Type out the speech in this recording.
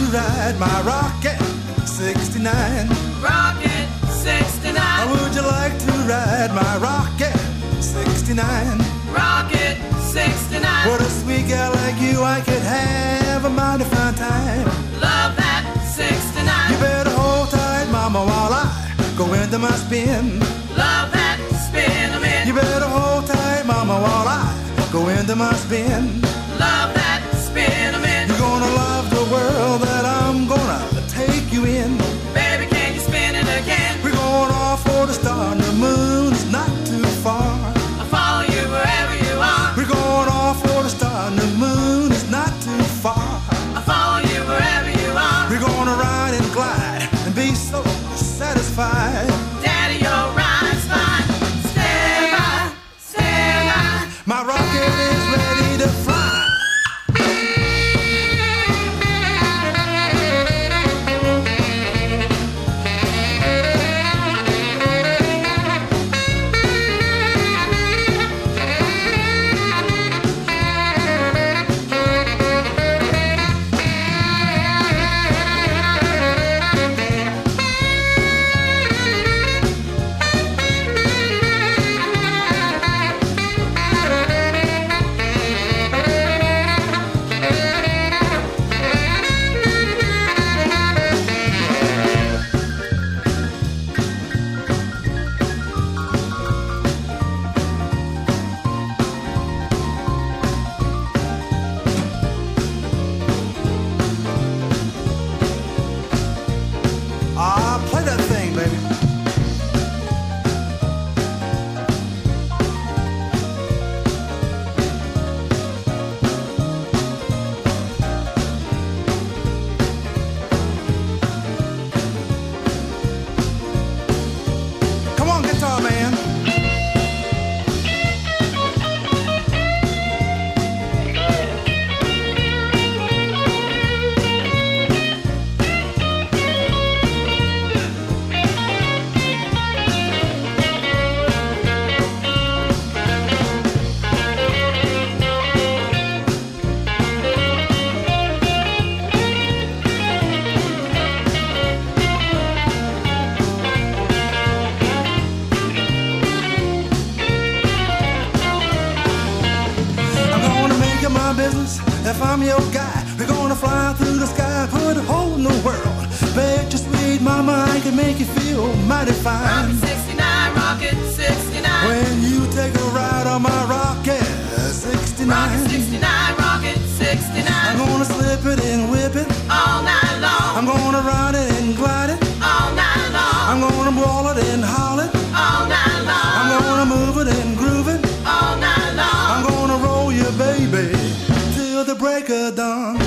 ride my Rocket 69? Rocket 69. Would you like to ride my Rocket 69? Rocket 69. With a sweet gal like you, I could have a mighty fine time. Love that 69. You better hold tight, mama, while I go into my spin. Love that spin a minute. You better hold tight, mama, while I go into my spin. Love that spin a minute. You're gonna love the world that I'm gonna take you in. Baby, can you spin it again? We're going off for the star and the moon's not too far. I'll follow you wherever you are. We're going off for the star and the moon is not too far. I'll follow you wherever you are. We're gonna ride and glide and be so satisfied. Daddy, your ride's fine. Stand by, stand by. My rocket is ready to fly. Play that thing, baby. Come on, guitar man. My business, if I'm your guy, we're gonna fly through the sky, put a hole in the world. Bet your sweet mama I can make you feel mighty fine. Rocket 69, Rocket 69. When you take a ride on my Rocket 69. Rocket 69, Rocket 69. I'm gonna slip it and whip it all night long. I'm gonna ride it and glide it all night long. I'm gonna brawl it and howl it all night long. I'm gonna move it and groove it all night long. I'm gonna roll you, baby, till the break of dawn.